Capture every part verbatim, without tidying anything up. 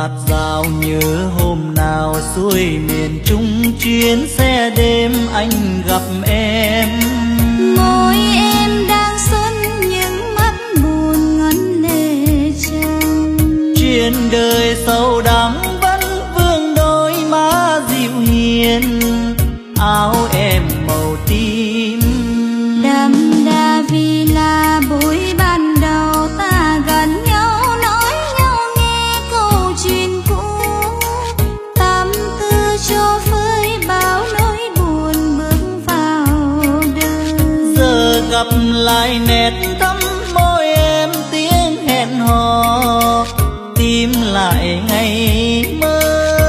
dạt dào nhớ hôm nào xuôi miền Trung chuyến xe đêm anh gặp em. Môi em đang xuân những mắt buồn ngấn lệ trăng. Chuyện đời sầu đắng vẫn vương đôi má dịu hiền, áo em màu tím. Đậm đà vì là buổi ban đầu ta gần nhau, nói nhau nghe câu chuyện cũ. Tâm tư cho phơi bao nỗi buồn bước vào đời. Giờ gặp lại nét thắm môi em, tiếng hẹn hò tìm lại ngày mơ.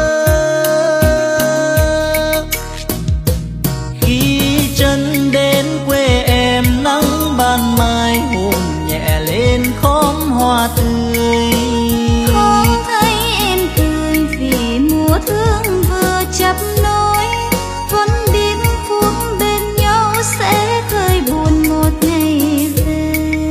Khi chân đến quê em nắng ban mai hôn nhẹ lên khóm hoa tươi. Không thấy em cười vì mùa thương vừa chắp nối. Vẫn biết phút bên nhau sẽ khơi buồn một ngày về.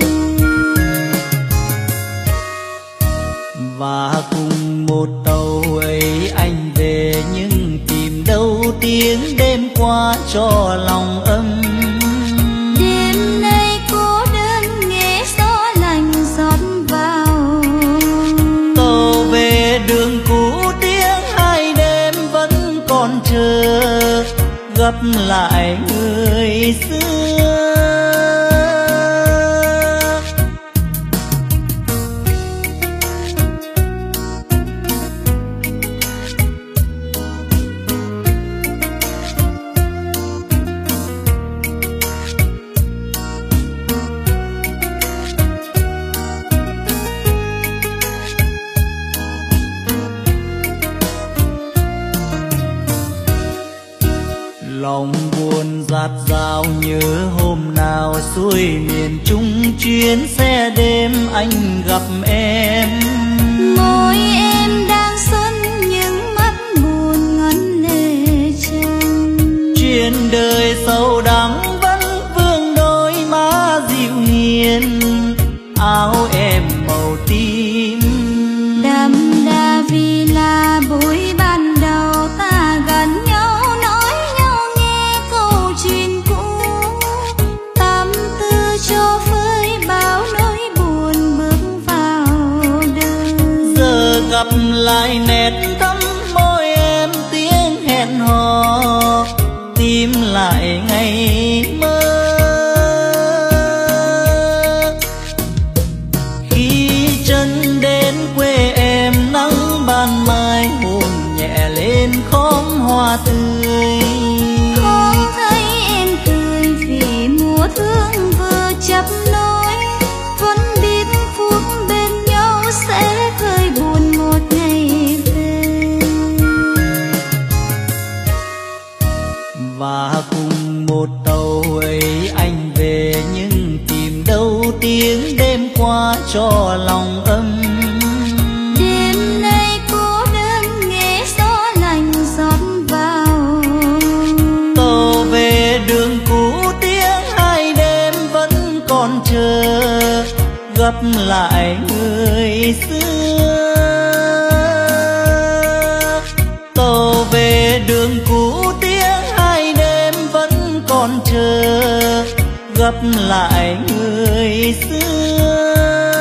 Và cùng một tàu ấy anh về, nhưng tìm đâu tiếng đêm qua cho lòng ấm. Đêm nay cô đơn nghe gió lạnh rót vào. Tàu về đường cũ tiếng hai đêm vẫn còn chờ, gặp lại người xưa. Lòng buồn dạt dào nhớ hôm nào xuôi miền Trung chuyến xe đêm anh gặp em. Môi em đang xuân những mắt buồn ngấn lệ trăng. Chuyện đời sầu đắng vẫn vương đôi má dịu hiền, áo em màu tím. Đậm đà vì là buổi ban đầu ta gần nhau, nói nhau nghe câu chuyện cũ. Tâm tư cho phơi bao nỗi buồn bước vào đời. Giờ gặp lại nét thắm môi em, tiếng hẹn hò tìm lại ngày mơ. Khi chân đến quê em nắng ban mai hôn nhẹ lên khóm hoa tươi. Không thấy em cười vì mùa thương vừa chắp nối. Vẫn biết phút bên nhau sẽ khơi buồn một ngày về. Và cùng một tàu ấy anh về, nhưng tìm đâu tiếng đêm qua cho lòng ấm. Đêm nay cô đơn nghe gió lạnh rót vào. Tàu về đường cũ tiếng hai đêm vẫn còn chờ, gặp lại người xưa. Tàu về đường cũ tiếng hai đêm vẫn còn chờ, gặp lại người xưa.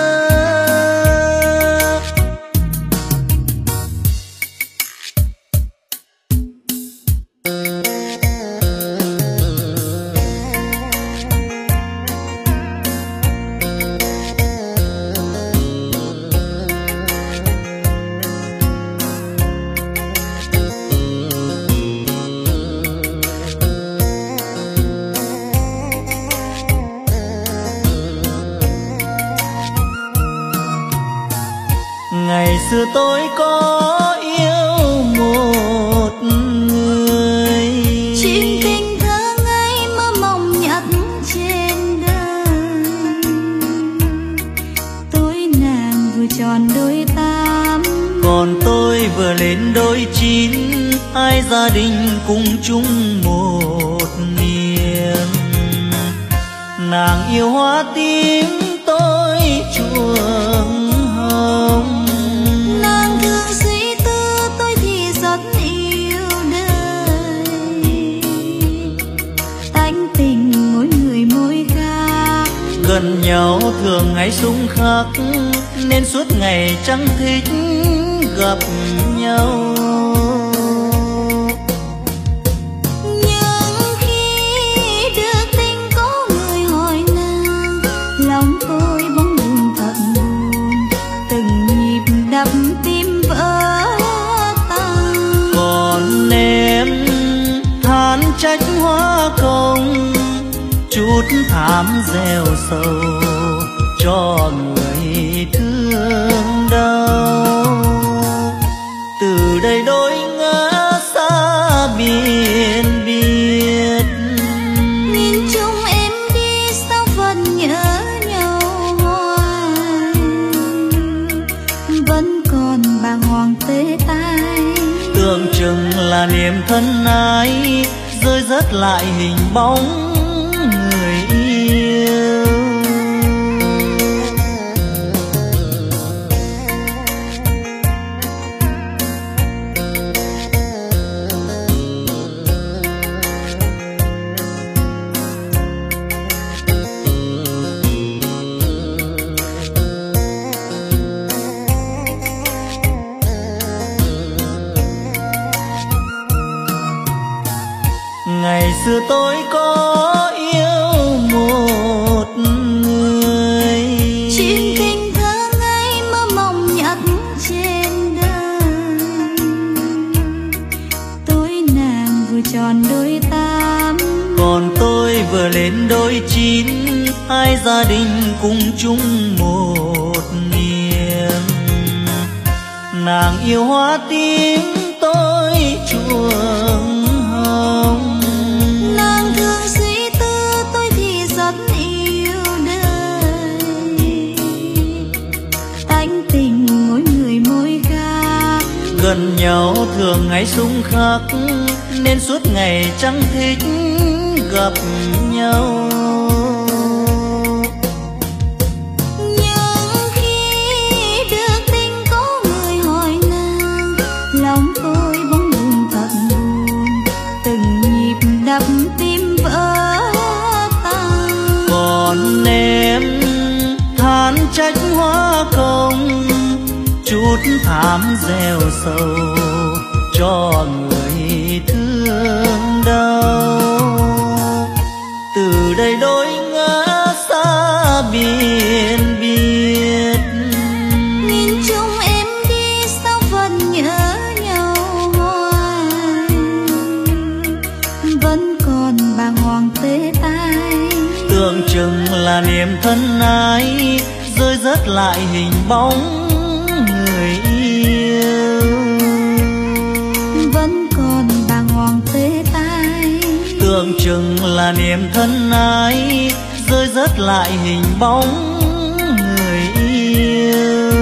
Ngày xưa tôi có yêu một người, Chuyện tình thơ ngây mơ mộng nhất trên đời. Tôi nàng vừa tròn đôi tám, còn tôi vừa lên đôi chín. Hai gia đình cùng chung một niềm. Nàng yêu hoa tím, tôi chuộng hồng. nàng thương duy thường ngày xung khắc nên suốt ngày chẳng thích gặp nhau. Nhưng khi được tin có người hỏi nàng, lòng tôi bỗng buồn thật buồn, từng nhịp đập tim vỡ tan. Còn em than trách hoa công, chút thảm gieo sầu cho người thương đau. Từ đây đôi ngã xa biệt biệt, nhìn chung em đi sao vẫn nhớ nhau hoài, vẫn còn bàng hoàng tê tái. tưởng chừng là niềm thân ái rơi rớt lại hình bóng người yêu. Ngày xưa tôi có yêu một người, Chuyện tình thơ ngây mơ mộng nhất trên đời. Tôi nàng vừa tròn đôi tám, còn tôi vừa lên đôi chín, hai gia đình cùng chung một niềm. Nàng yêu hoa tím, tôi chuộng hồng. nàng thường suy tư, tôi thì rất yêu đời. Tánh tình mỗi người mỗi khác, Gần nhau thường ngày xung khắc nên suốt ngày chẳng thích gặp nhau. nhưng khi được tin có người hỏi nàng, lòng tôi bỗng buồn thật buồn, từng nhịp đập tim vỡ tan. Còn em than trách hoa công, chút thảm gieo sầu cho người thương đau. Từ đây đôi ngã xa biệt biệt, Nhìn chung em đi sao vẫn nhớ nhau hoài, vẫn còn bàng hoàng tê tái. tưởng chừng là niềm thân ái rơi rớt lại hình bóng người yêu. Vẫn còn bàng hoàng tê tái. Tưởng chừng là niềm thân ái rơi rớt lại hình bóng người yêu.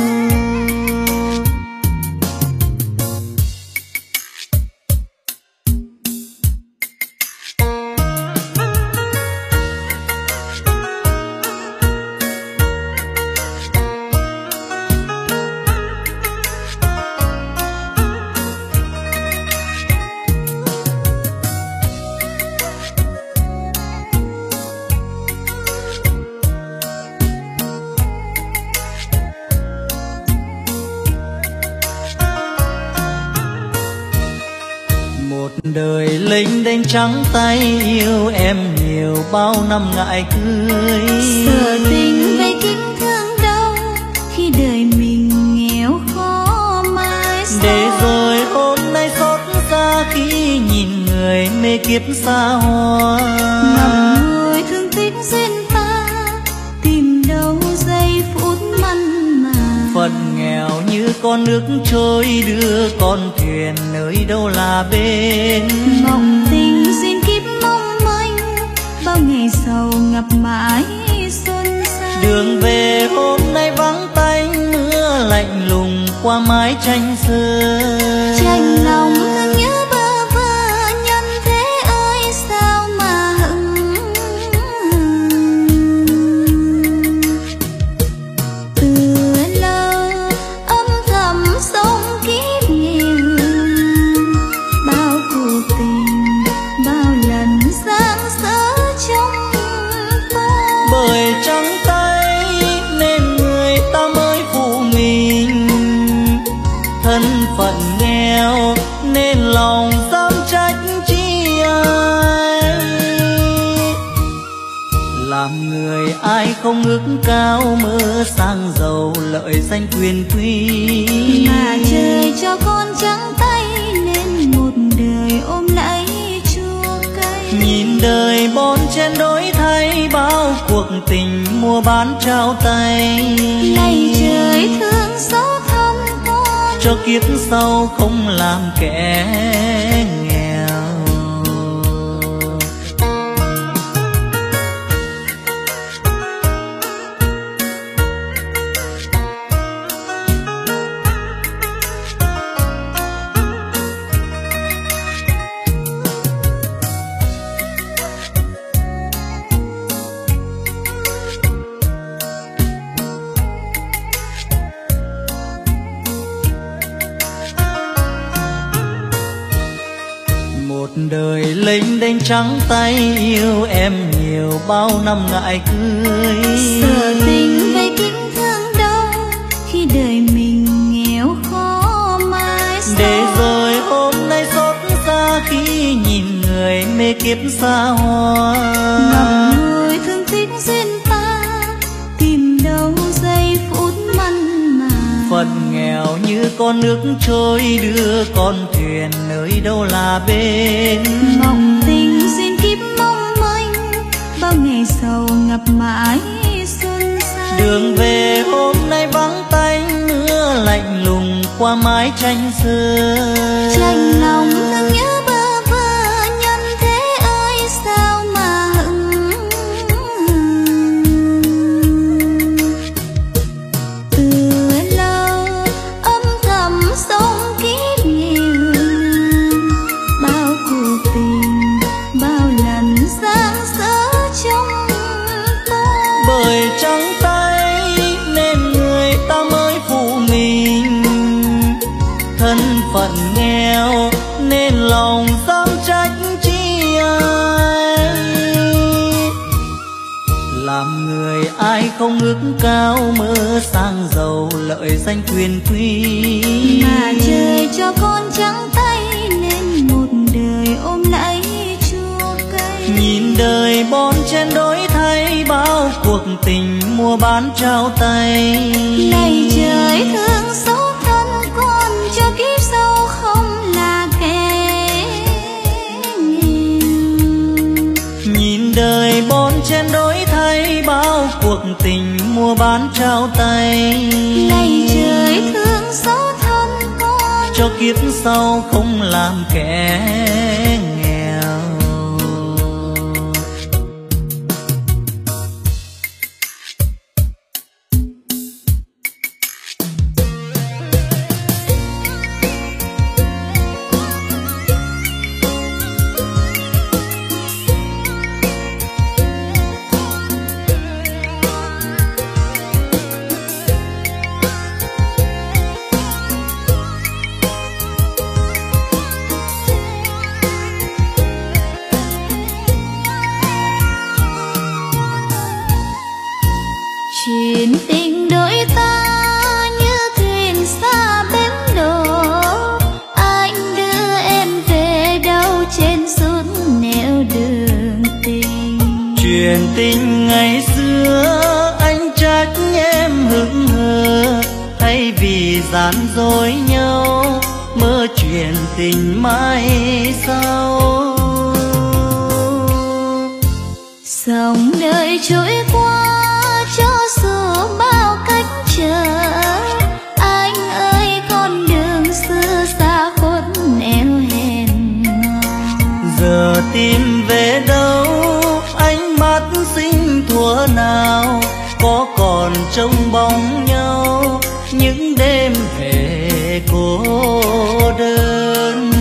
Đời lênh đênh trắng tay yêu em nhiều bao năm ngại cưới. Sợ tình về kinh thương đâu khi đời mình nghèo khó mãi xa. Để rồi hôm nay xót xa khi nhìn người mê kiếp xa hoa. Ngậm ngùi thương tích duyên ta, tìm đâu giây phút mặn mà. Phận nghèo như con nước trôi đưa con thuyền nơi đâu là bên. Mộng tình xin kiếp mong manh, bao ngày sầu ngập mãi xuân xa. Đường về hôm nay vắng tanh, mưa lạnh lùng qua mái tranh xưa. Tranh lòng thương nhớ bơ vơ, nhân thế ơi sao mà hững. Từ lâu âm thầm sống kiếp nghiêng, bao cuộc tình bao lần giang dở trong ta. Bởi trắng tay thân phận nghèo nên lòng dám trách chi ai. Làm người ai không ước cao mơ sang giàu lợi danh quyền quý, mà trời cho con trắng tay nên một đời ôm lấy chua cay. Nhìn đời bon chen đổi thay bao cuộc tình mua bán trao tay. Lạy trời thương xót thăm con cho kiếp sau không làm kẻ nghèo. Đời lênh đênh trắng tay yêu em nhiều bao năm ngại cưới. Sợ tình gây kính thương đâu khi đời mình nghèo khó mãi sau. Để rồi hôm nay xót xa khi nhìn người mê kiếp xa hoa. Ngậm ngùi thương tích duyên ta tìm đâu giây phút mặn mà. Phận nghèo như con nước trôi đưa con thuyền nơi đâu là bên. Mộng tình duyên kiếp mong manh bao ngày sầu ngập mãi xuân xanh. Đường về hôm nay vắng tanh mưa lạnh lùng qua mái tranh xưa. Chạnh lòng thương nhớ bơ vơ nhân thế ơi sao mà hững. Từ lâu âm thầm sống kiếp nhiều bao cuộc tình bao lần giang dở trong tôi. Bởi trắng tay nên người ta mới phụ mình, thân phận nghèo nên lòng dám trách chi ai. Làm người ai không ước cao mơ sang giàu lợi danh quyền quý, mà trời cho con trắng tay nên một đời ôm lấy chua cay. nhìn đời bon chen đổi thay bao cuộc tình mua bán trao tay. Lạy trời thương xót thân con cho kiếp sau không là kẻ nghèo. Nhìn đời bon chen đổi thay bao cuộc tình mua bán trao tay. Lạy trời thương xót thân con cho kiếp sau không làm kẻ nghèo. chuyện tình đôi ta như thuyền xa bến đò. Anh đưa em về đâu trên suốt nẻo đường tình. Chuyện tình ngày xưa anh trách em hững hờ, thay vì gian dối nhau mơ chuyện tình mai sau. Dòng đời trôi qua cho dù bao cách chờ. Anh ơi con đường xưa xa khuất nẻo hẹn hò. Giờ tìm về đâu ánh mắt xinh thuở nào, có còn trông bóng nhau những đêm về cô đơn.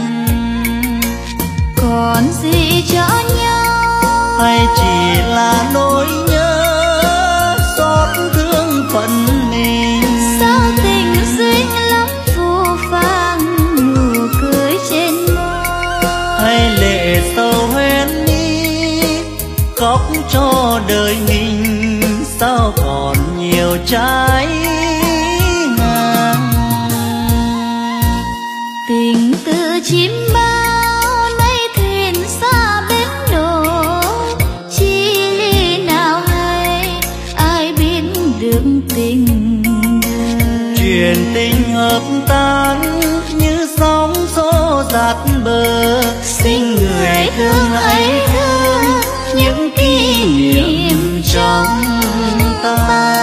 Còn gì cho nhau hay chỉ là nỗi nhớ xót thương phận mình. sao tình duyên lắm phù phàng nụ cười trên môi. Hay lệ sầu hoen đi khóc cho đời mình, sao còn nhiều trái ngang. chim bao nay thuyền xa bến đò, chi ly nào hay ai biết được tình đời. Chuyện tình hợp tan như sóng xô dạt bờ, xin người thương ấy thương những kỷ niệm trong ta.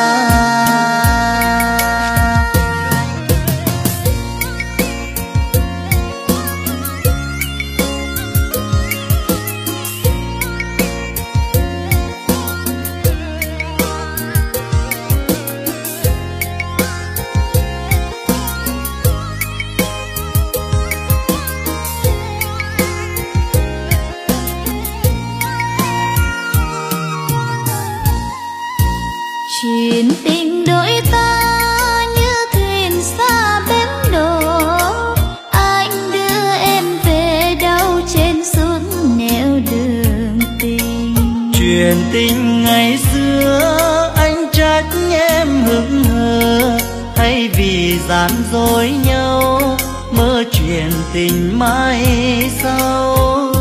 Chuyện tình đôi ta như thuyền xa bến đò, anh đưa em về đâu trên suốt nẻo đường tình. Chuyện tình ngày xưa anh trách em hững hờ, hay vì gian dối nhau mơ chuyện tình mai sau.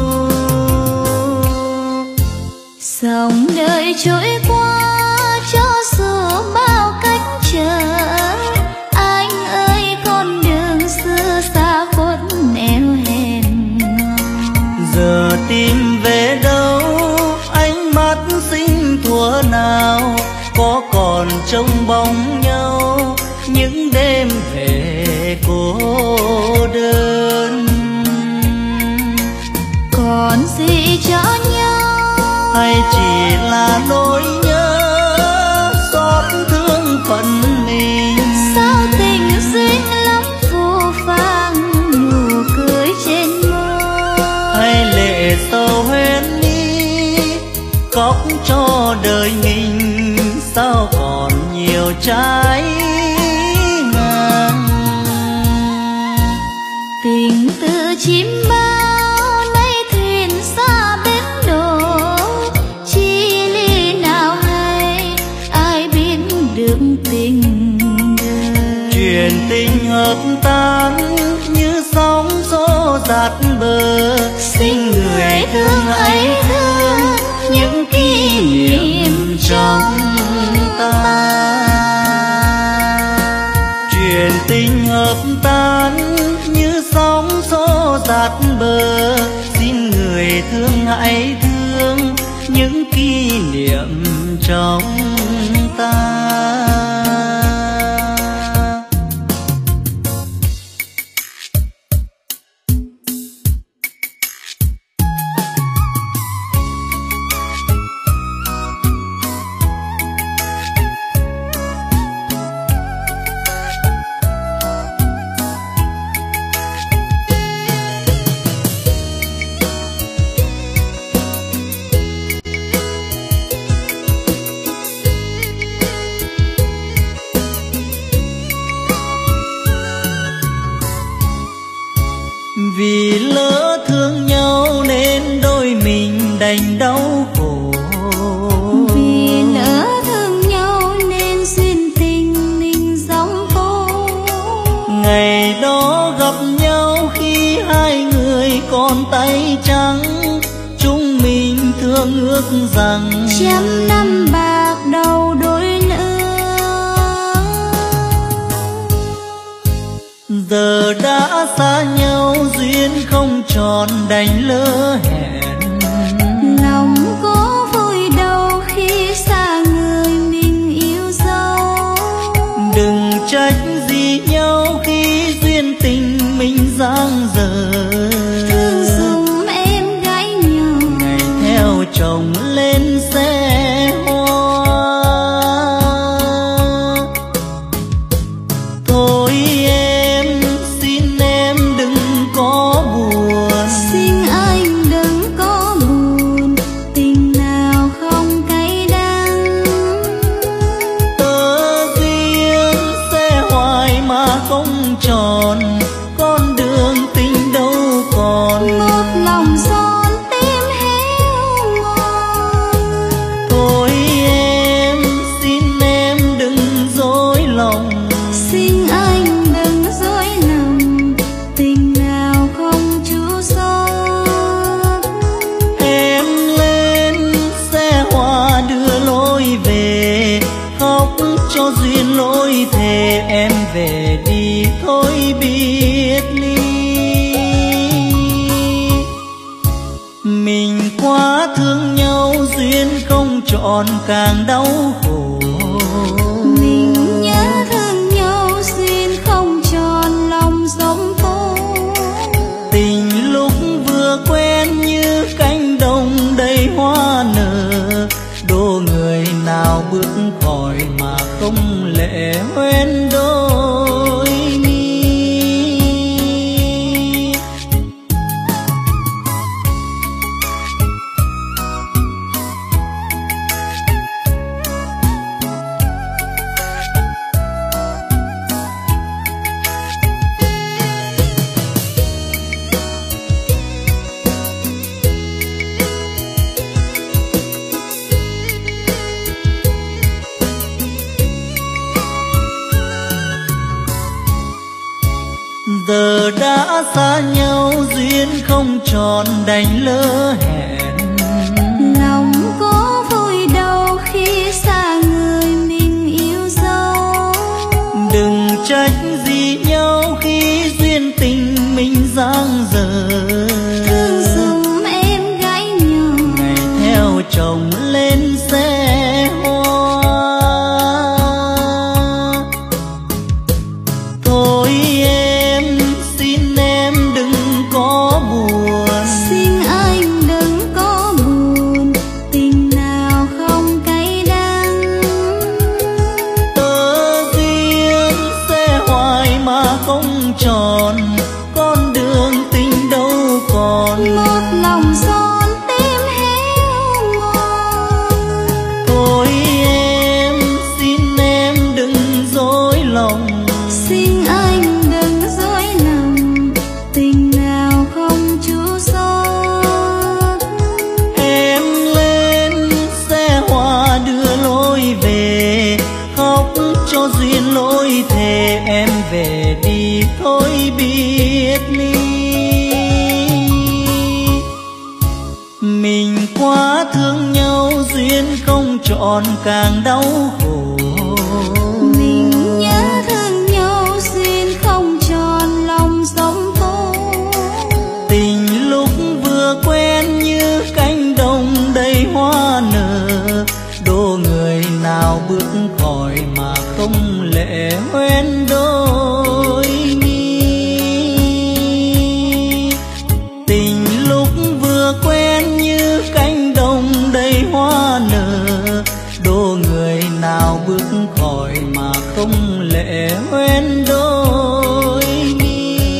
Dòng đời trôi qua cho dù bao cách chờ, anh ơi con đường xưa xa khuất nẻo hẹn hò. Giờ tìm về đâu ánh mắt xinh thuở nào, có còn trông bóng nhau những đêm về cô đơn. Còn gì cho nhau hay chỉ là nỗi nhớ xót thương phận mình? sao tình duyên lắm phù phàng nụ cười trên môi, hay lệ sầu hoen đi khóc cho đời mình, sao còn nhiều trái ngang. tình từ chim bao nay thuyền xa bến đò, chi ly nào hay ai biết được tình đời. Chuyện tình hợp tan như sóng xô dạt bờ, xin người thương ấy thương những kỷ niệm trong ta. Chuyện tình hợp tan như sóng xô dạt bờ, xin người thương hãy thương những kỷ niệm trong ta. Vì lỡ thương nhau nên đôi mình đành đau khổ, vì lỡ thương nhau nên duyên tình mình gióng tố. ngày đó gặp nhau khi hai người còn tay trắng, chúng mình thương ước rằng trăm năm bạc đầu đôi lứa. giờ đã xa nhau duyên không tròn đành lỡ hẹn. Lòng có vui đâu khi xa người mình yêu dấu. Đừng trách gì nhau khi duyên tình mình giang dở. Thương dùm em gái nhỏ ngày theo chồng lên xe hoa. Thôi em xin em đừng có buồn, xin anh đừng có buồn, tình nào không cay đắng. tơ duyên sẽ hoài mà không tròn, con đường tình đâu còn. Một lòng son tim héo mòn. Thôi em xin em đừng dối lòng, Xin anh đừng dối lòng, tình nào không càng đau khổ. Mình nhớ thương nhau duyên không tròn lòng giống tố. Tình lúc vừa quen như cánh đồng đầy hoa nở, đố người nào bước khỏi mà không lệ hoen đôi mi. Giờ đã xa nhau duyên không tròn đành lỡ hẹn. Lòng có vui đâu khi xa người mình yêu dấu. Đừng trách gì nhau khi duyên tình mình giang dở. Thương dùm em gái nhỏ ngày theo chồng lên xe hoa. Thôi em xin em đừng có buồn. Xin anh đừng có buồn. Tình nào không cay đắng. Tơ duyên sẽ hoài mà không tròn. Con đường tình đâu còn. Một lòng son tim héo mòn. Thôi em xin em đừng dối lòng. Xin anh đừng dối lòng. Tình nào không chú xót. Em lên xe hoa đưa lối về. Khóc cho duyên lối thề em về đi thôi biết ly. Mình quá thương nhau duyên không tròn càng đau khổ. Mình nhớ thương nhau duyên không tròn lòng giống tố. Tình lúc vừa quen như cánh đồng đầy hoa nở, đố người nào bước khỏi mà không lệ hoen đôi mi. Tình lúc vừa quen như cánh đồng đầy hoa nở, đố người nào bước khỏi mà không lệ hoen đôi mi.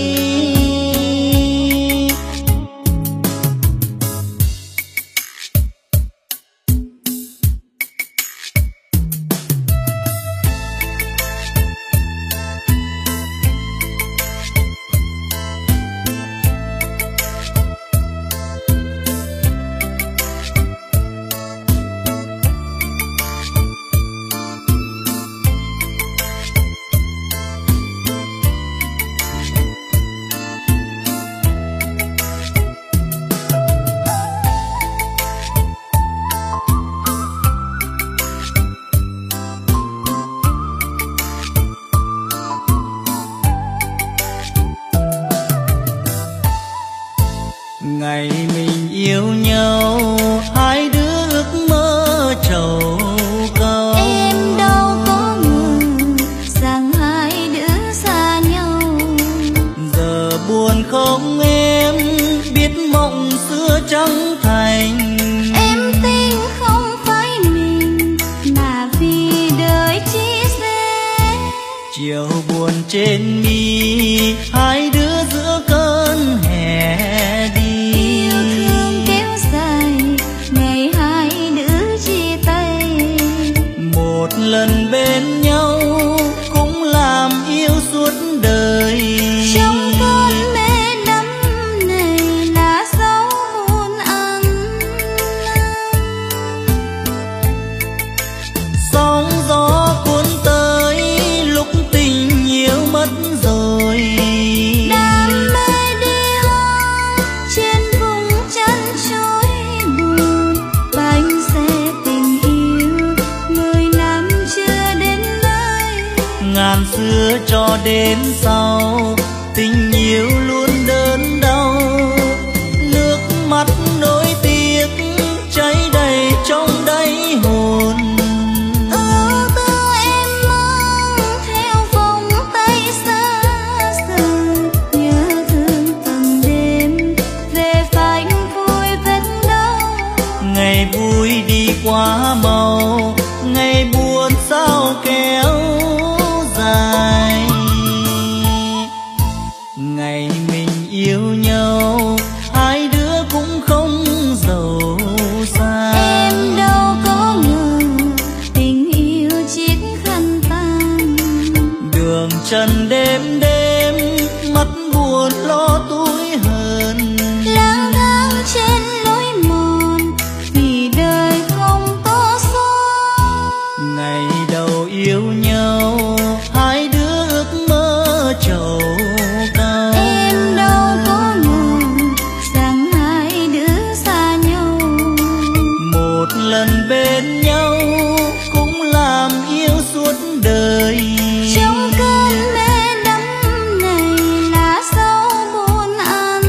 Ngày mình yêu nhau hai đứa ước mơ trầu cầu. Em đâu có ngờ rằng hai đứa xa nhau. Giờ buồn không em biết mộng xưa chẳng thành. Em tin không phải mình mà vì đời chi dễ. Chiều buồn trên mi hai đứa giữa cơn hè đi. Yêu thương kéo dài ngày hai đứa chia tay. Một lần bên nhau cũng làm yêu suốt đời. Trong cơn mê đắm này là dấu hôn ăn năn. Sóng gió cuốn tới lúc tình yêu mất rồi. Đam mê đi hoa trên vùng chân trôi buồn. Bánh xe tình yêu mười năm chưa đến nơi. Ngàn xưa cho đến sau tình yêu luôn đớn đau. Nước mắt nỗi tiếc cháy đầy trong đáy hồn. Ngày mình yêu nhau hai đứa cũng không giàu xa. Em đâu có ngờ tình yêu chiếc khăn tàn. Đường trần đêm đêm mắt buồn lo tủi hờn. Lang thang trên lối mòn vì đời không có gió. Ngày đầu yêu nhau hai đứa ước mơ trầu cao. Em đâu có ngờ rằng hai đứa xa nhau. Một lần bên nhau cũng làm yêu suốt đời. Trong cơn mê đắm này là sâu buồn ăn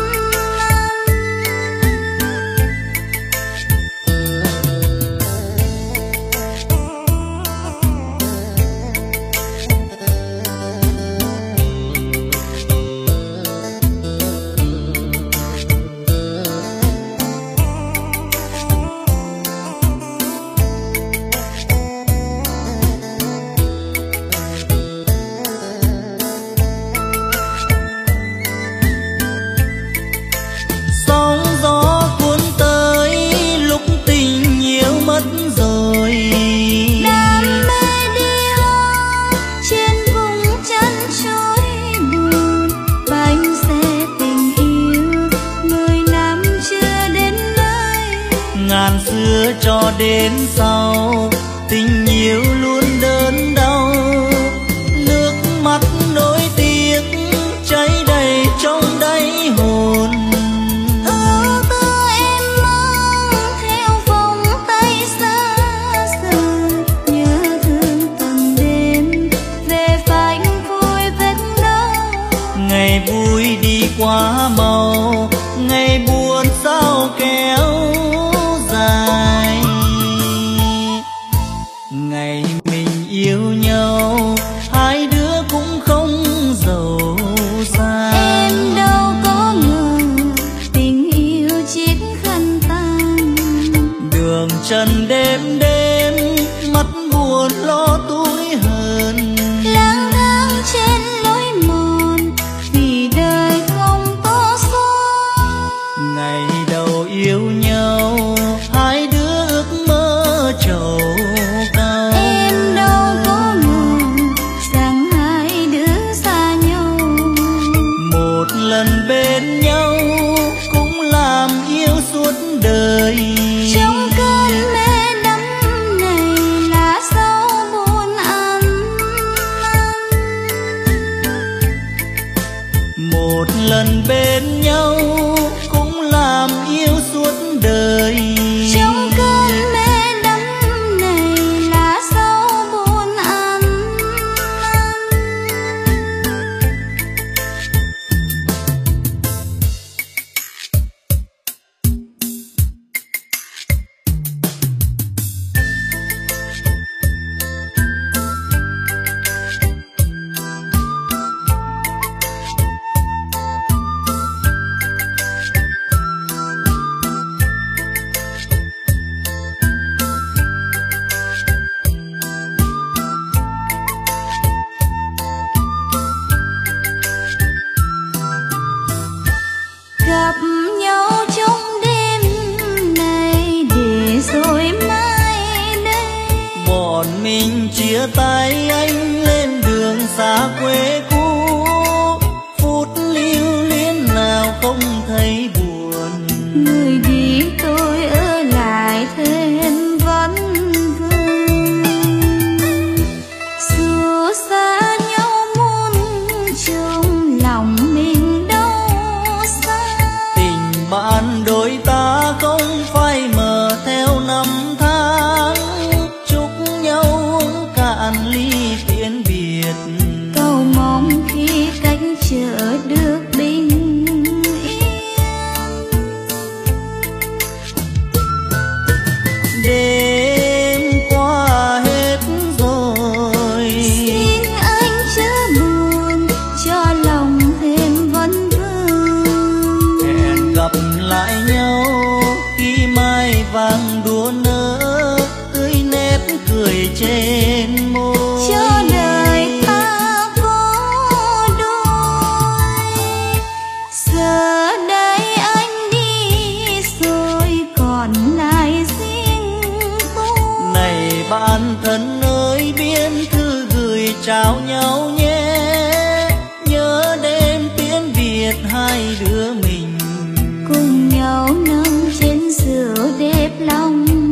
sóng gió cuốn tới lúc tình yêu mất rồi. đam mê đi hoa trên vùng chân trôi buồn. Bánh xe tình yêu người nam chưa đến nơi. Ngàn xưa cho đến sau tình yêu luôn đớn đau. Nước mắt nỗi tiếc cháy đầy trong đáy hồn. Ước mơ em mang theo vòng tay xa xưa. Nhớ thương từng đêm về phanh vui vết đau. Ngày vui đi quá mau, ngày buồn sao kéo dài. Ngày mình yêu nhau hai đứa cũng không giàu xa. Em đâu có ngờ tình yêu chiếc khăn tàn. Đường trần đêm đêm mắt buồn lo tủi hờn. Lang thang trên lối mòn vì đời không có gió. Ngày đầu yêu nhau hai đứa ước mơ trầu cao. Em đâu có ngờ rằng hai đứa xa nhau. Một lần bên nhau cũng làm yêu suốt đời. Trong cơn mê đắm này là sâu buồn ăn năn. Một lần bên nhau cũng làm yêu suốt đời. Trong cơn mê đắm này là sâu buồn ăn năn. Gặp nhau trong đêm này để rồi mai đây. Bọn mình chia tay anh lên đường xa quê cũ. Phút lưu luyến nào không thấy buồn. Người đi tôi ở lại thêm vấn vương. Dù xa nhau muôn trùng lòng mình đau xa. Tình bạn đôi ta không phai mờ theo năm tháng. Chúc nhau uống cạn ly tiễn biệt. Cầu mong khi cách chợ được bình yên. Đêm qua hết rồi, Xin anh chớ buồn cho lòng thêm vấn vương. hẹn gặp lại nhau khi mai vàng đua nở. Tươi nét cười trên môi. Cho đời ta có đôi. biệt hai đứa mình, cùng nhau nâng chén rượu đẹp lòng nhau.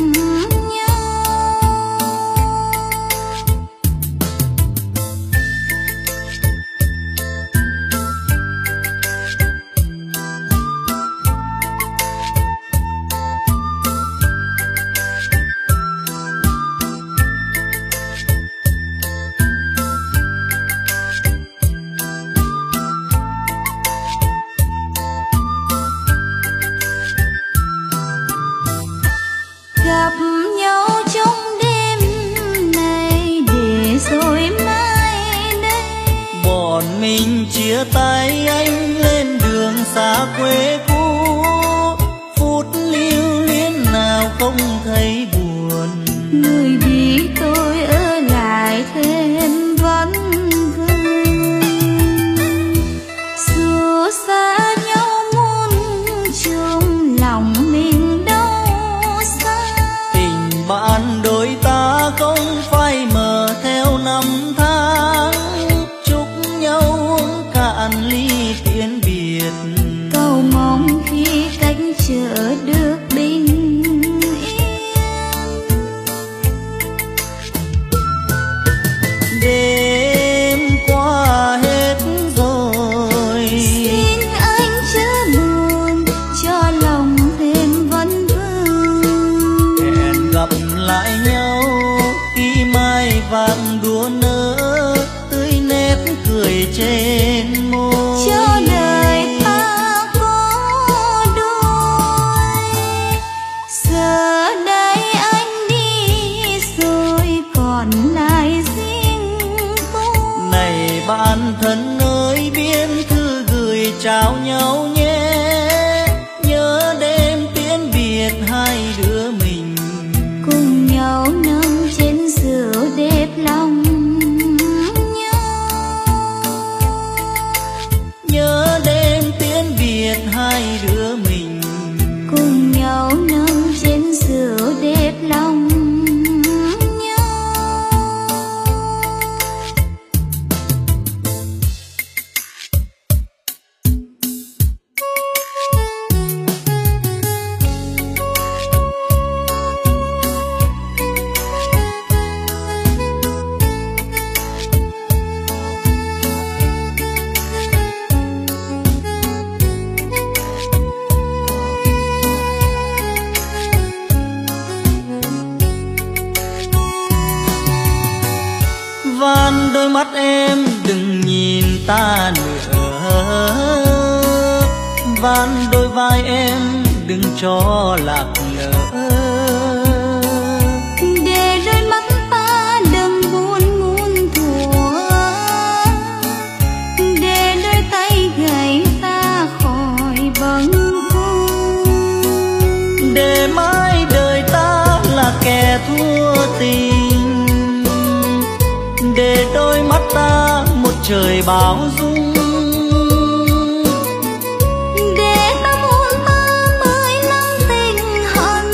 Gặp nhau trong đêm này để rồi mai đây. Bọn mình chia tay anh lên đường xa quê cũ, phút lưu luyến nào không thấy buồn. Người đi tôi ở lại thêm vấn vương. Dù xa nhau muôn chung lòng mình đâu xa. Tình bạn đôi ta không phai mờ theo năm tháng, chúc nhau uống cạn ly tiễn biệt. Cầu mong khi cách trở được bình yên. Đêm qua hết rồi, Xin anh chớ buồn cho lòng thêm vấn vương. hẹn gặp lại nhau khi mai vàng đua nở, tươi nét cười trên môi. Cho đời ta có đôi. Giờ đây anh đi rồi còn lại riêng tôi. Này bạn thân ơi, biên thư gửi chào nhau nhé, nhớ đêm tiễn biệt hai đứa mình, Cùng nhau nâng chén rượu đẹp lòng nhau. nhớ đêm tiễn biệt hai đứa mình, Cùng nhau nâng chén rượu đẹp lòng nhau. van đôi mắt em đừng nhìn ta nữa, van đôi vai em đừng cho lạc lỡ. Để đôi mắt ta đừng buồn muôn thuở, để đôi tay gầy ta khỏi bâng khuâng. Để mãi đời ta là kẻ thua tình, để đôi mắt ta một trời bao dung. Để tâm hồn ta mới nắng tình hận,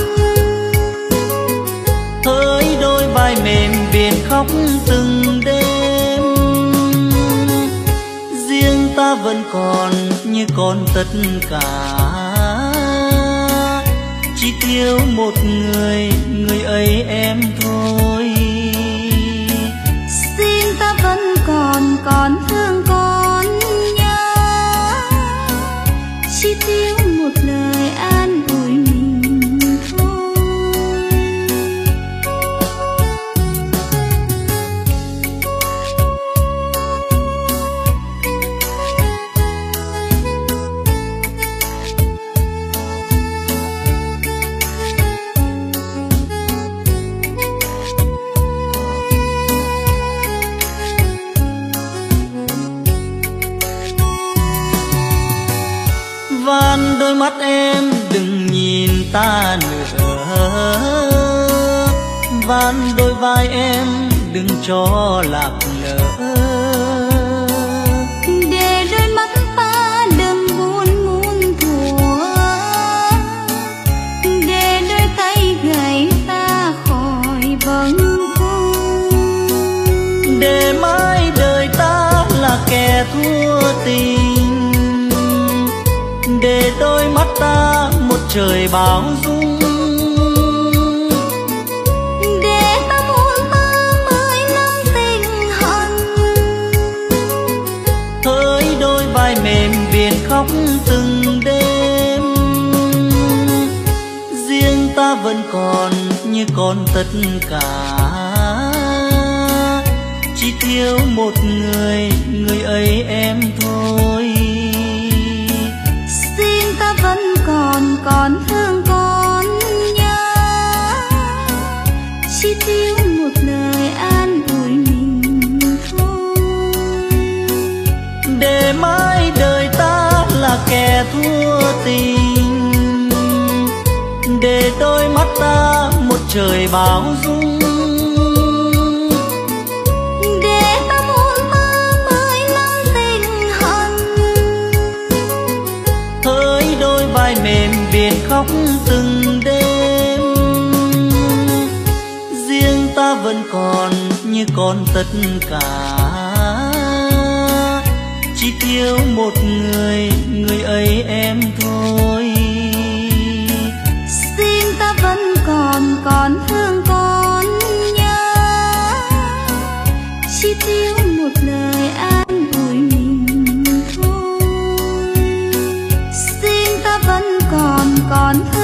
Hỡi đôi vai mềm biển khóc từng đêm. Riêng ta vẫn còn như còn tất cả, chỉ thiếu một người, người ấy em thôi. xin ta vẫn còn còn thương con nhớ, chỉ thiếu một lời an ủi mình thôi. van đôi mắt em đừng nhìn ta nữa, van đôi vai em đừng cho lạc lỡ. Để đôi mắt ta đừng buồn muôn thuở, để đôi tay gầy ta khỏi bâng khuâng. Để mãi đời ta là kẻ thua tình, trời bao dung. Để ta muốn mơ mười năm tình hận. Hỡi đôi vai mềm biển khóc từng đêm, riêng ta vẫn còn như còn tất cả, chỉ thiếu một người, người ấy em thôi. Xin ta vẫn còn, còn thương còn nhớ, chỉ thiếu một lời an ủi mình thôi. Để mãi đời ta là kẻ thua tình, để đôi mắt ta một trời bao dung. Để ta muốn mơ mười năm tình hận. Hỡi đôi vai mềm biển khóc từng đêm, riêng ta vẫn còn như còn tất cả, chỉ thiếu một người, người ấy em thôi. Xin ta vẫn còn, còn thương còn nhớ, chỉ thiếu một lời an ủi mình thôi. Xin ta vẫn còn, còn thương